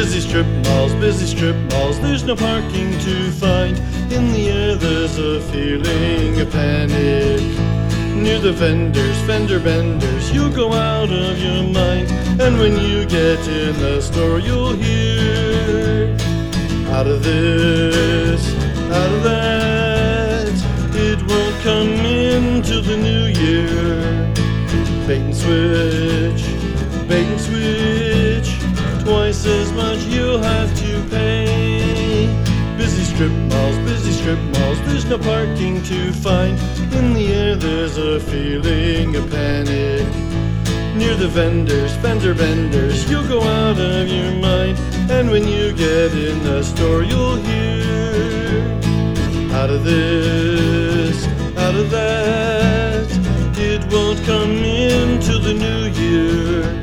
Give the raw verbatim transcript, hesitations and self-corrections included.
Busy strip malls, busy strip malls, there's no parking to find. In the air there's a feeling of panic. Near the vendors, fender benders, you'll go out of your mind. And when you get in the store you'll hear, out of this, out of that, it won't come into the new year. Bait and switch, bait and switch, twice as much you'll have to pay. Busy strip malls, busy strip malls, there's no parking to find. In the air there's a feeling of panic. Near the vendors, fender benders, you'll go out of your mind. And when you get in the store you'll hear, out of this, out of that, it won't come into the new year.